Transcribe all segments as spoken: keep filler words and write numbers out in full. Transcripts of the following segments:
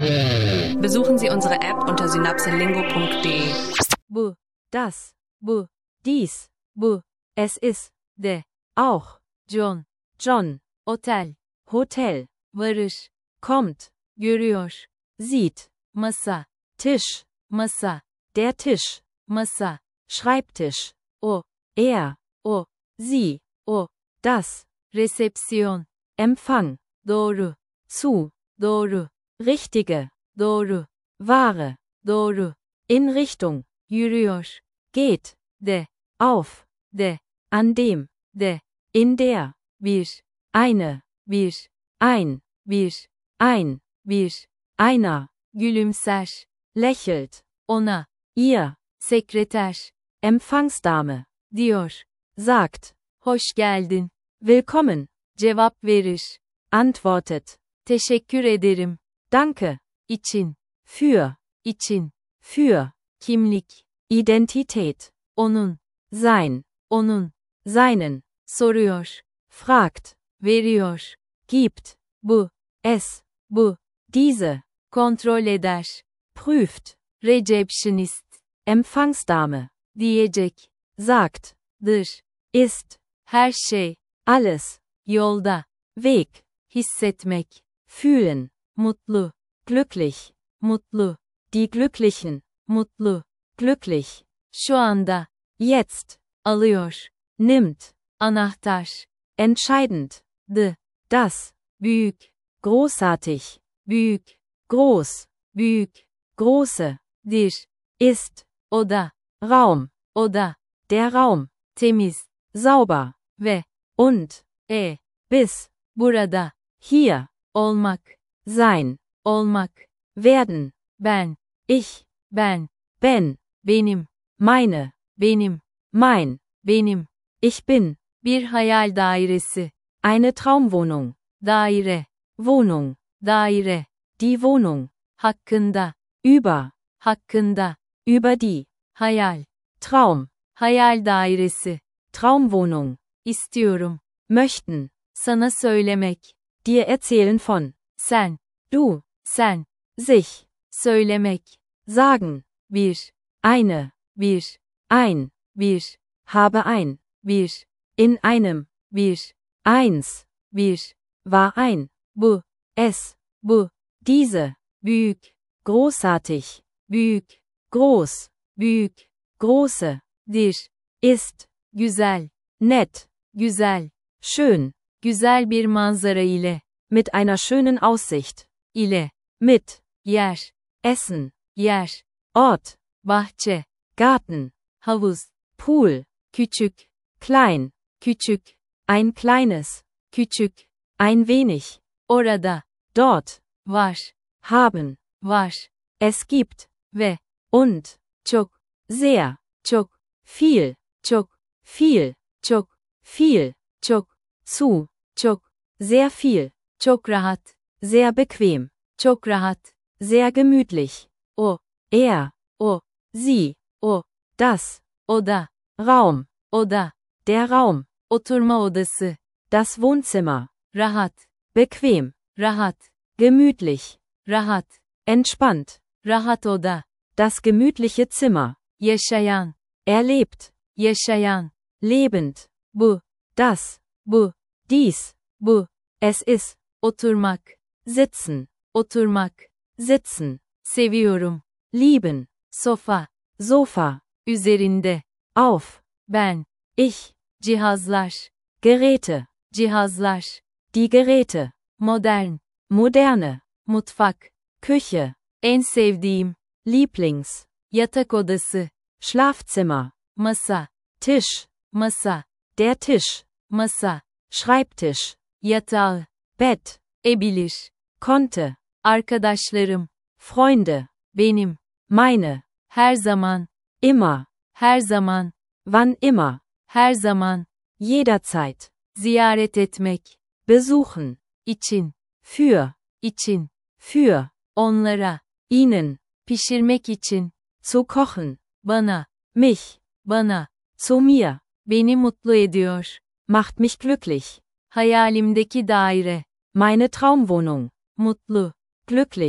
Besuchen Sie unsere App unter synapselingo punkt de. Bu, das, bu, dies, bu, es ist, de, auch, John, John, otel, Hotel, varır, kommt, görüyor, sieht, masa, Tisch, masa, der Tisch, masa, Schreibtisch, o, er, o, sie, o, das, Rezepsiyon, Empfang, doğru, zu, doğru, richtige, doğru, wahre, doğru, in Richtung, yürüyor, geht, de, auf, de, an dem, de, in der, bir, eine, bir, ein, bir, ein, bir, einer, gülümser, lächelt, ona, ihr, sekreter, Empfangsdame, diyor, sagt, hoş geldin, willkommen, cevap verir, antwortet, teşekkür ederim, danke, için, für, için, für, kimlik, Identität, onun, sein, onun, seinen, soruyor, fragt, veriyor, gibt, bu, es, bu, diese, kontrol eder, prüft, Receptionist, Empfangsdame, diyecek, sagt, dır, ist, her şey, alles, yolda, Weg, hissetmek, fühlen, mutlu, glücklich, mutlu, die Glücklichen, mutlu, glücklich, şu anda, jetzt, alıyor, nimmt, anahtar, entscheidend, de, das, büyük, großartig, büyük, groß, büyük, große, dir, ist, oda, Raum, oda, der Raum, temiz, sauber, ve, und, e, bis, burada, hier, olmak, sein, olmak, werden, ben, ich, ben, ben, benim, meine, benim, mein, benim, ich bin, bir hayal dairesi, eine Traumwohnung, daire, Wohnung, daire, die Wohnung, hakkında, über, hakkında, über die, hayal, Traum, hayal dairesi, Traumwohnung, istiyorum, möchten, sana söylemek, dir erzählen von, sen, du, sen, sich, söylemek, sagen, bir, eine, bir, ein, bir, habe ein, bir, in einem, bir, eins, bir, war ein, bu, es, bu, diese, büyük, großartig, büyük, groß, büyük, große, dir, ist, güzel, nett, güzel, schön, güzel bir manzara ile, mit einer schönen Aussicht, ile, mit, yer, essen, yer, Ort, bahçe, Garten, havuz, Pool, küçük, klein, küçük, ein kleines, küçük, ein wenig, orada, dort, var, haben, var, es gibt, ve, und, çok, sehr, çok, viel, çok, viel, çok, viel, çok, zu, çok, sehr viel, çok rahat, sehr bequem, çok rahat, sehr gemütlich, o, er, o, sie, o, das, oda, Raum, oda, der Raum, oturma odası, das Wohnzimmer, rahat, bequem, rahat, gemütlich, rahat, entspannt, rahat oda, das gemütliche Zimmer, yaşayan, erlebt, yaşayan, lebend, bu, das, bu, dies, bu, es ist, oturmak, sitzen, oturmak, sitzen, seviyorum, lieben, sofa, Sofa, üzerinde, auf, ben, ich, cihazlar, Geräte, cihazlar, die Geräte, modern, moderne, mutfak, Küche, en sevdiğim, Lieblings, yatak odası, Schlafzimmer, masa, Tisch, masa, der Tisch, masa, Schreibtisch, yatağı, Bett, ebilir, konnte, arkadaşlarım, Freunde, benim, meine, her zaman, immer, her zaman, wann immer, her zaman, jederzeit, ziyaret etmek, besuchen, için, für, için, für, onlara, ihnen, pişirmek için, zu kochen, bana, mich, bana, zu mir, beni mutlu ediyor, macht mich glücklich, hayalimdeki daire, meine Traumwohnung, mutlu, glücklich,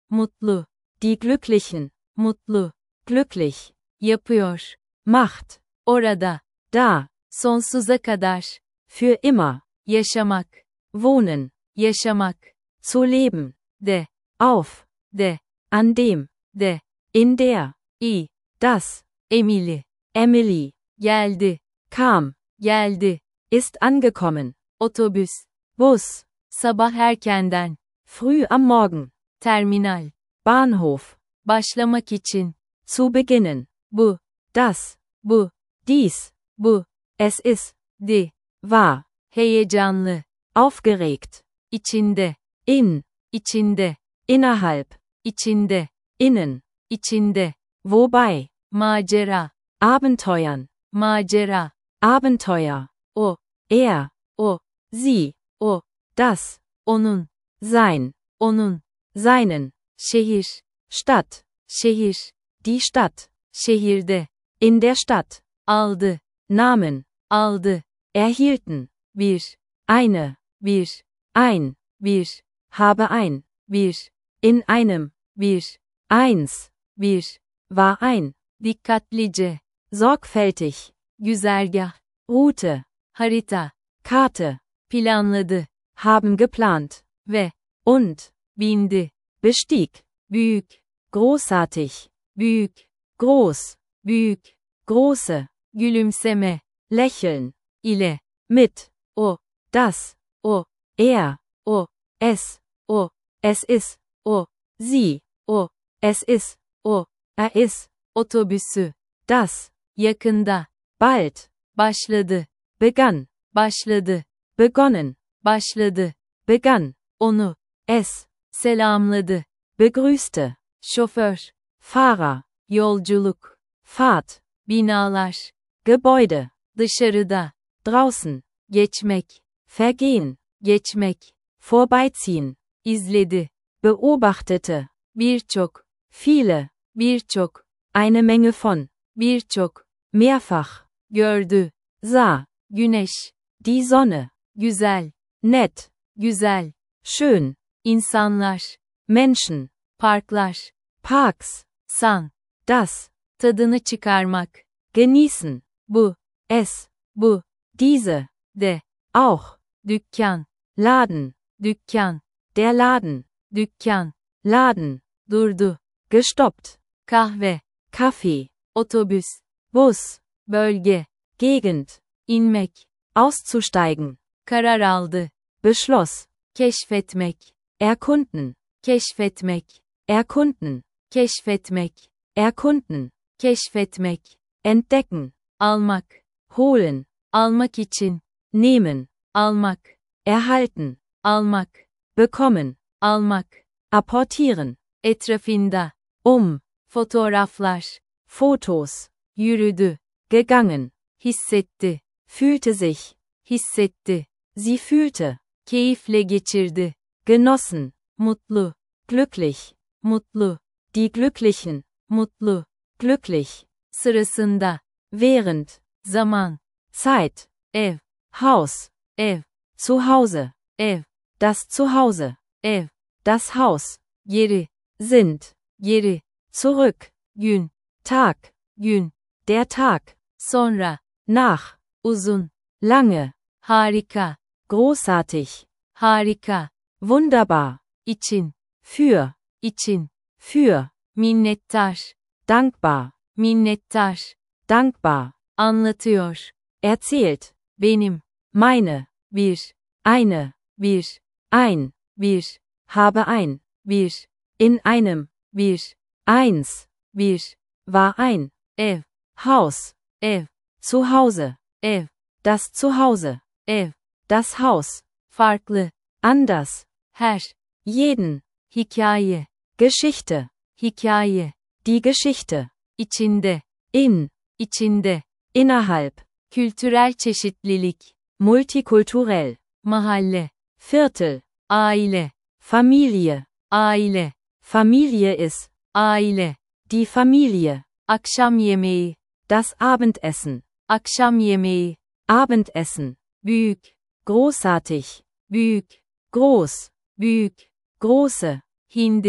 mutlu, die Glücklichen, mutlu, glücklich, yapıyor, macht, orada, da, sonsuza kadar, für immer, yaşamak, wohnen, yaşamak, zu leben, de, auf, de, an dem, de, in der, i, das, Emily, Emily, geldi, kam, geldi, ist angekommen, otobüs, bus, sabah erkenden, früh am Morgen, terminal, Bahnhof, başlamak için, zu beginnen, bu, das, bu, dies, bu, es ist, die, war, heyecanlı, aufgeregt, içinde, in, içinde, innerhalb, içinde, innen, içinde, wobei, macera, Abenteuern, macera, Abenteuer, o, er, o, sie, o, das, onun, sein, onun, seinen, şehir, Stadt, şehir, die Stadt, şehirde, in der Stadt, aldı, Namen, aldı, erhielten, bir, eine, bir, ein, bir, habe ein, bir, in einem, bir, eins, bir, war ein, dikkatlice, sorgfältig, güzergah, Route, harita, Karte, planladı, haben geplant, ve, und, bindi, bestieg, büyük, großartig, büyük, groß, büyük, große, gülümseme, lächeln, ile, mit, o, das, o, er, o, es, o, es ist, o, sie, o, es ist, o, er ist, otobüsü, das, yakında, bald, başladı, begann, başladı, begonnen, başladı, begann, onu, es, selamladı, begrüßte, şoför, Fahrer, yolculuk, Fahrt, binalar, Gebäude, dışarıda, draußen, geçmek, vergehen, geçmek, vorbeiziehen, izledi, beobachtete, birçok, viele, birçok, eine Menge von, birçok, mehrfach, gördü, sah, güneş, die Sonne, güzel, nett, güzel, schön, insanlar, Menschen, parklar, Parks, san, das, tadını çıkarmak, genießen, bu, es, bu, diese, de, auch, dükkan, Laden, dükkan, der Laden, dükkan, Laden, durdu, gestoppt, kahve, Kaffee, otobüs, Bus, bölge, Gegend, inmek, auszusteigen, karar aldı, beschloss, keşfetmek, erkunden, keşfetmek, erkunden, keşfetmek, erkunden, keşfetmek, entdecken, almak, holen, almak için, nehmen, almak, erhalten, almak, bekommen, almak, apportieren, etrafında, um, fotoğraflar, Fotos, yürüdü, gegangen, hissetti, fühlte sich, hissetti, sie fühlte, keyifle geçirdi, genossen, mutlu, glücklich, mutlu, die Glücklichen, mutlu, glücklich, sırasında, während, zaman, Zeit, ev, Haus, ev, zu Hause, ev, das Zuhause, ev, das Haus, geri, sind, geri, zurück, gün, Tag, gün, der Tag, sonra, nach, uzun, lange, harika, großartig, harika, wunderbar, için, für, için, für, minnettar, dankbar, minnettar, dankbar, anlatıyor, erzählt, benim, meine, bir, eine, bir, ein, bir, habe ein, bir, in einem, bir, eins, bir, war ein, ev, Haus, ev, zu Hause, ev, das Zuhause, ev, das Haus, farklı, anders, her, jeden, hikaye, Geschichte, hikaye, die Geschichte, içinde, in, içinde, innerhalb, kültürel çeşitlilik, multikulturell, mahalle, Viertel, aile, Familie, aile, Familie ist, aile, die Familie, akşam yemeği, das Abendessen, akşam yemeği, Abendessen, büyük, großartig, büyük, groß, büyük, große, hindi,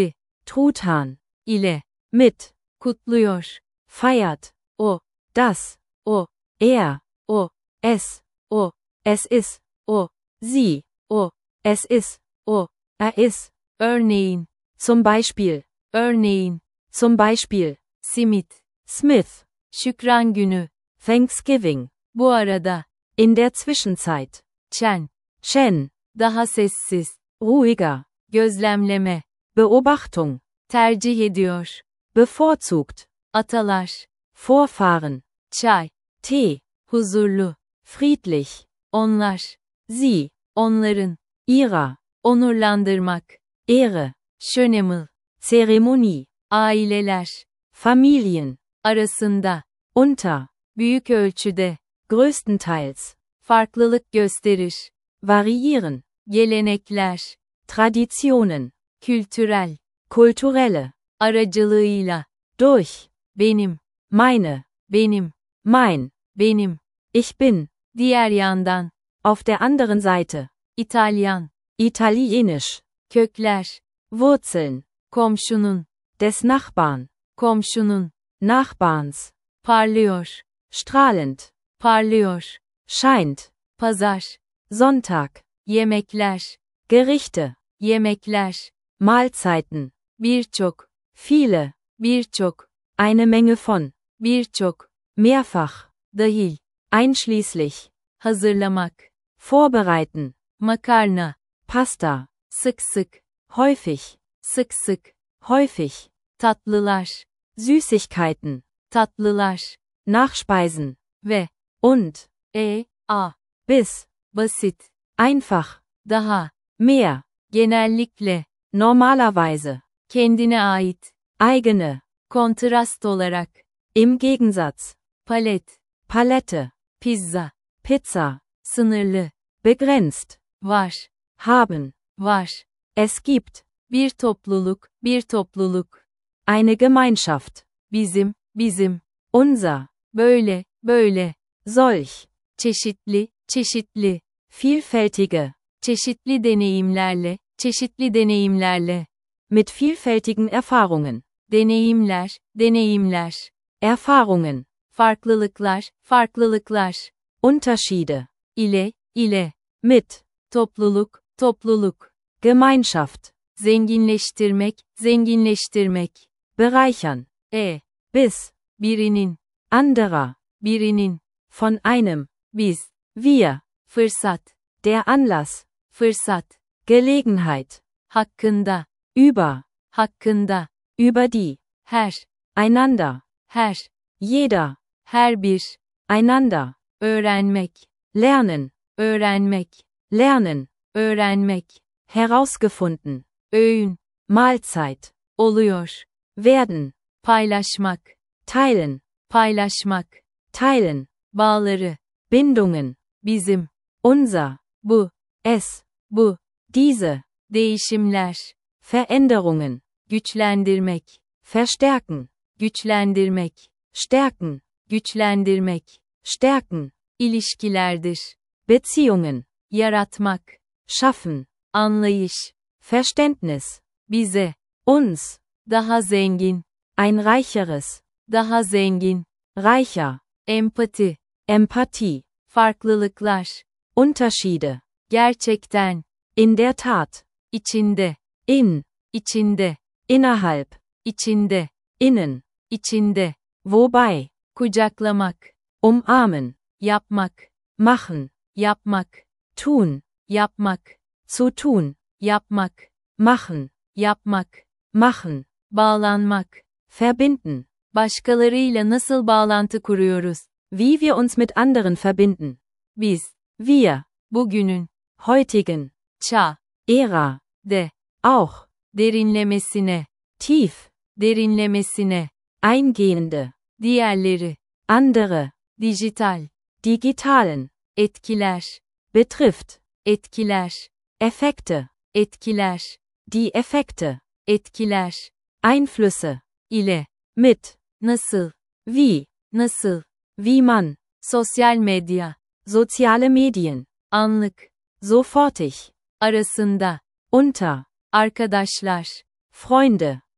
Truthahn, ile, mit, kutluyor, feiert, o, das, o, er, o, es, o, es ist, o, sie, o, es ist, o, er ist, örneğin, zum Beispiel, örneğin, zum Beispiel, simit, Smith, Şükran günü, Thanksgiving, bu arada, in der Zwischenzeit, Chen, Chen, daha sessiz, ruhiger, gözlemleme, Beobachtung, tercih ediyor, bevorzugt, atalar, Vorfahren, çay, Tee, huzurlu, friedlich, onlar, sie, onların, ihrer, onurlandırmak, Ehre, Schönemel, Zeremonie, aileler, Familien, arasında, unter, büyük ölçüde, größtenteils, farklılık gösterir, variieren, gelenekler, Traditionen, kültürel, kulturelle, aracılığıyla, durch, benim, meine, benim, mein, benim, ich bin, diğer yandan, auf der anderen Seite, İtalyan, Italienisch, kökler, Wurzeln, komşunun, des Nachbarn, komşunun, Nachbarns, parlıyor, strahlend, parlıyor, scheint, pazar, Sonntag, yemekler, Gerichte, yemekler, Mahlzeiten, birçok, viele, birçok, eine Menge von, birçok, mehrfach, dahil, einschließlich, hazırlamak, vorbereiten, makarna, Pasta, sık sık, häufig, sık sık, häufig, tatlılar, Süßigkeiten, tatlılar, Nachspeisen, ve, und, e, a, bis, basit, einfach, daha, mehr, genellikle, normalerweise, kendine ait, eigene, kontrast olarak, im Gegensatz, palet, Palette, pizza, Pizza, sınırlı, begrenzt, var, haben, var, es gibt, bir topluluk, bir topluluk, eine Gemeinschaft, bizim, bizim, unser, böyle, böyle, solch, çeşitli, çeşitli, vielfältige, çeşitli deneyimlerle, çeşitli deneyimlerle, mit vielfältigen Erfahrungen, deneyimler, deneyimler, Erfahrungen, farklılıklar, farklılıklar, Unterschiede, ile, ile, mit, topluluk, topluluk, Gemeinschaft, zenginleştirmek, zenginleştirmek, bereichern, e, bis, birinin, anderer, birinin, von einem, biz, wir, fırsat, der Anlass, fırsat, Gelegenheit, hakkında, über, hakkında, über die, her, einander, her, jeder, her bir, einander, öğrenmek, lernen, öğrenmek, lernen, öğrenmek, herausgefunden, öğün, Mahlzeit, oluyor, werden, paylaşmak, teilen, paylaşmak, teilen, bağları, Bindungen, bizim, unser, bu, es, bu, diese, değişimler, Veränderungen, güçlendirmek, verstärken, güçlendirmek, stärken, güçlendirmek, stärken, ilişkilerdir, Beziehungen, yaratmak, schaffen, anlayış, Verständnis, bize, uns, daha zengin, ein reicheres, daha zengin, reicher, empati, Empathie, farklılıklar, Unterschiede, gerçekten, in der Tat, içinde, in, içinde, innerhalb, içinde, innen, içinde, wobei, kucaklamak, umarmen, yapmak, machen, yapmak, tun, yapmak, zu tun, yapmak, machen, yapmak, machen, bağlanmak, verbinden, başkalarıyla nasıl bağlantı kuruyoruz, wie wir uns mit anderen verbinden, biz, wir, bugünün, heutigen, çağ, Ära, de, auch, derinlemesine, tief, derinlemesine, eingehende, diğerleri, andere, dijital, digitalen, etkiler, betrifft, etkiler, Effekte, etkiler, die Effekte, etkiler, Einflüsse, ile, mit, nasıl, wie, nasıl, wie man, sosyal medya, soziale Medien, anlık, sofortig, arasında, unter, arkadaşlar, Freunde,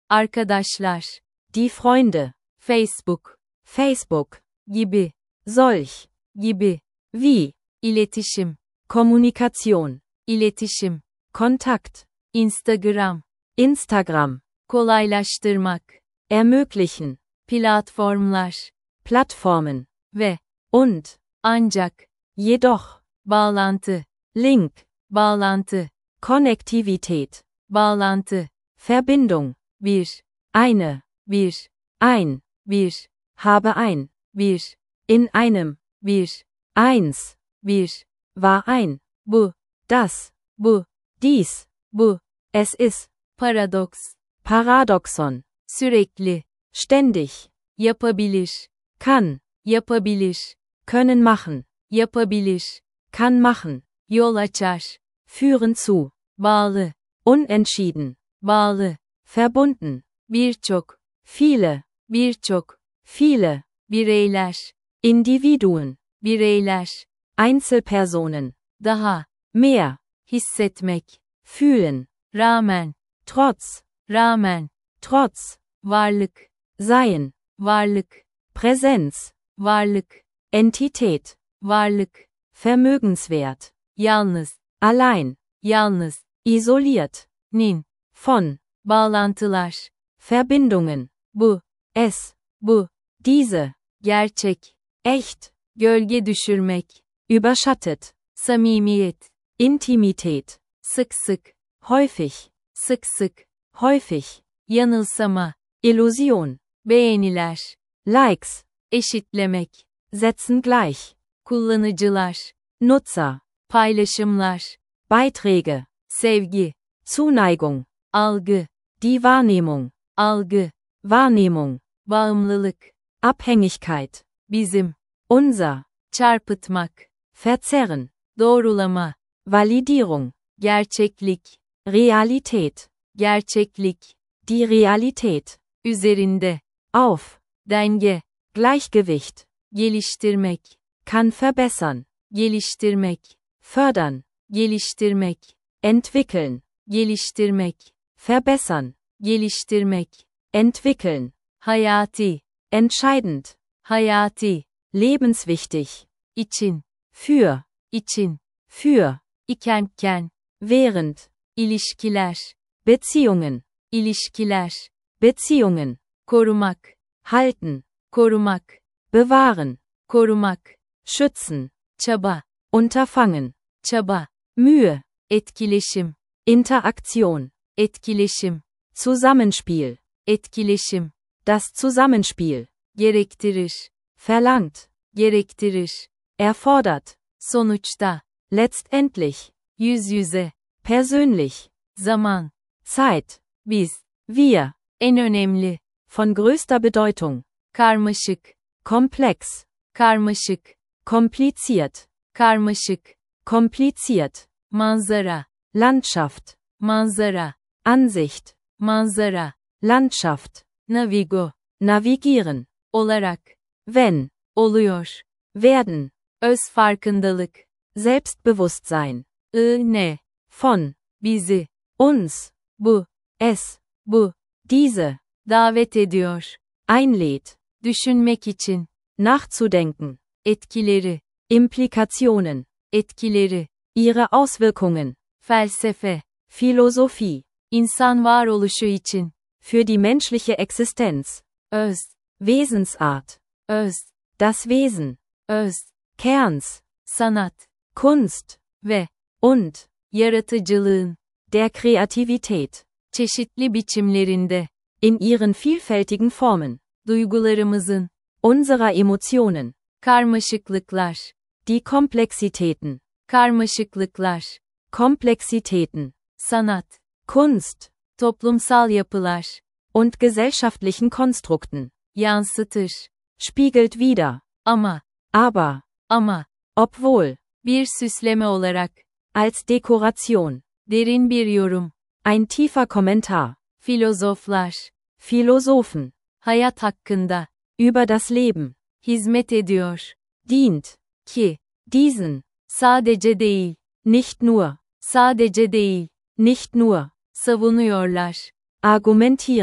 arkadaşlar, die Freunde, Facebook, Facebook, gibi, solch, gibi, wie, iletişim, Kommunikation, iletişim, Kontakt, Instagram, Instagram, kolaylaştırmak, ermöglichen, platformlar Plattformen, ve und, ancak, jedoch, bağlantı, Link, bağlantı, Konnektivität, bağlantı, Verbindung, bir, eine, bir, ein, bir, habe ein, bir, in einem, bir, eins, bir, war ein, bu, das, bu, dies, bu, es ist, paradoks, Paradoxon, sürekli, ständig, yapabilir, kann, yapabilir, können machen, yapabilir, kann machen, yol açar, führen zu, bağlı, unentschieden, bağlı, verbunden, birçok, viele, birçok, viele, bireyler, Individuen, bireyler, Einzelpersonen, daha, mehr, hissetmek, fühlen, rağmen, trotz, rağmen, trotz, varlık, sein, varlık, Präsenz, varlık, Entität, varlık, vermögenswert, yalnız, allein, yalnız, isoliert, nin, von, bağlantılar, Verbindungen, bu, es, bu, diese, gerçek, echt, gölge düşürmek, überschattet, samimiyet, Intimität, sık sık, häufig, sık sık, häufig, yanılsama, Illusion, beğeniler, Likes, eşitlemek, setzen gleich, kullanıcılar, Nutzer, paylaşımlar, Beiträge, sevgi, Zuneigung, algı, die Wahrnehmung, algı, Wahrnehmung, bağımlılık, Abhängigkeit, bizim, unser, çarpıtmak, verzerren, doğrulama, Validierung, gerçeklik, Realität, gerçeklik, die Realität, üzerinde, auf, denge, Gleichgewicht, geliştirmek, kann verbessern, geliştirmek, fördern, geliştirmek, entwickeln, geliştirmek, verbessern, geliştirmek, entwickeln, hayati, entscheidend, hayati, lebenswichtig, için, für, için, für, ikenken, während, ilişkiler, Beziehungen, ilişkiler, Beziehungen, korumak, halten, korumak, bewahren, korumak, schützen, çaba, unterfangen, çaba, Mühe, etkileşim, Interaktion, etkileşim, Zusammenspiel, etkileşim, das Zusammenspiel, gerektirir, verlangt, gerektirir, erfordert, sonuçta, letztendlich, yüz yüze, persönlich, zaman, Zeit, biz, wir, en önemli, von größter Bedeutung, karmaşık, komplex, karmaşık, kompliziert, karmaşık, kompliziert, manzara, Landschaft, manzara, Ansicht, manzara, Landschaft, navigo, navigieren, olarak, wenn, oluyor, werden, öz farkındalık, Selbstbewusstsein, I ne, von, bizi, uns, bu, es, bu, diese, davet ediyor, einlädt, düşünmek için, nachzudenken, etkileri, Implikationen, etkileri, ihre Auswirkungen, felsefe, Philosophie, insan varoluşu için, für die menschliche Existenz, öz, Wesensart, öz, das Wesen, öz, Kerns, sanat, Kunst, ve, und, yaratıcılığın, der Kreativität, çeşitli biçimlerinde, in ihren vielfältigen Formen, duygularımızın, unserer Emotionen, karmaşıklıklar, die Komplexitäten, karmaşıklıklar, Komplexitäten, sanat, Kunst, toplumsal yapılar, und gesellschaftlichen Konstrukten, yansıtır, spiegelt wider, ama, aber, ama, obwohl, bir süsleme olarak, als Dekoration, derin bir yorum, ein tiefer Kommentar, filozoflar, Philosophen, hayat hakkında, über das Leben, hizmet ediyor, dient, ki, diesen, sadece değil, nicht nur, sadece değil, nicht nur, savunuyorlar, argumentieren,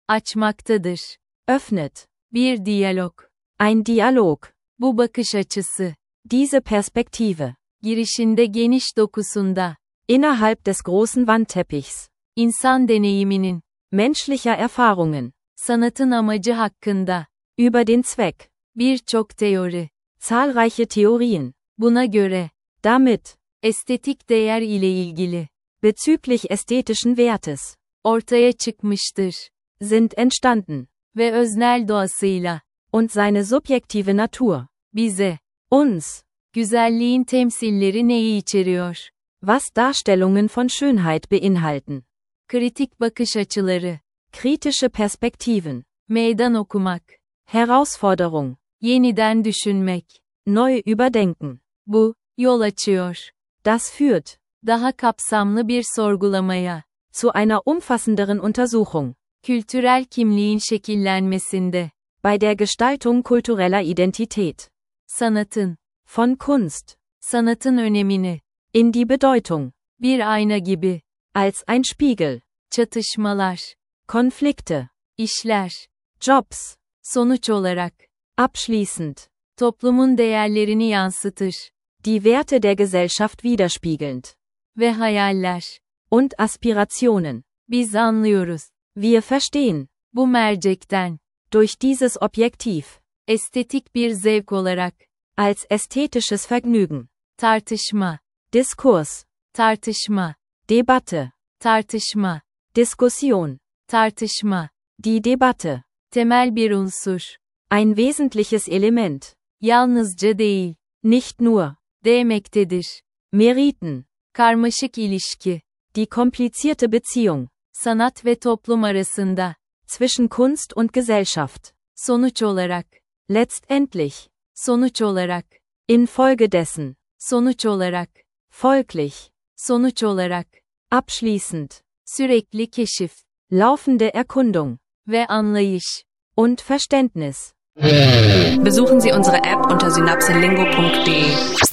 açmaktadır. Öffnet. Bir diyalog. Ein Dialog. Bu bakış açısı. Diese Perspektive. Girişinde geniş dokusunda. Innerhalb des großen Wandteppichs. İnsan deneyiminin. Menschlicher Erfahrungen. Sanatın amacı hakkında. Über den Zweck. Birçok teori. Zahlreiche Theorien. Buna göre. Damit. Estetik değer ile ilgili. Bezüglich ästhetischen Wertes. Ortaya çıkmıştır. Sind entstanden. Ve öznel doğasıyla. Und seine subjektive Natur. Bize. Uns. Güzelliğin temsilleri neyi içeriyor? Was Darstellungen von Schönheit beinhalten. Kritik bakış açıları. Kritische Perspektiven. Meydan okumak. Herausforderung. Yeniden düşünmek. Neu überdenken. Bu, yol açıyor. Das führt. Daha kapsamlı bir sorgulamaya. Zu einer umfassenderen Untersuchung. Kültürel kimliğin şekillenmesinde. Bei der Gestaltung kultureller Identität. Sanatın. Von Kunst. Sanatın önemini. In die Bedeutung. Bir ayna gibi. Als ein Spiegel. Çatışmalar. Konflikte. İşler. Jobs. Sonuç olarak. Abschließend. Toplumun değerlerini yansıtır. Die Werte der Gesellschaft widerspiegelnd. Ve hayaller. Und Aspirationen. Biz anlıyoruz. Wir verstehen. Bu mercekten. Durch dieses Objektiv. Estetik bir zevk olarak. Als ästhetisches Vergnügen. Tartışma. Diskurs. Tartışma. Debatte. Tartışma. Diskussion. Tartışma. Die Debatte. Temel bir unsur. Ein wesentliches Element. Yalnızca değil. Nicht nur. Değmektedir. Meriten. Karmaşık ilişki. Die komplizierte Beziehung. Sanat ve toplum arasında. Zwischen Kunst und Gesellschaft. Sonuç olarak. Letztendlich. Sonuç olarak. Infolgedessen. Sonuç olarak. Folglich. Sonuç olarak. Abschließend. Sürekli keşif. Laufende Erkundung. Ve anlayış. Und Verständnis. Besuchen Sie unsere App unter synapselingo punkt de.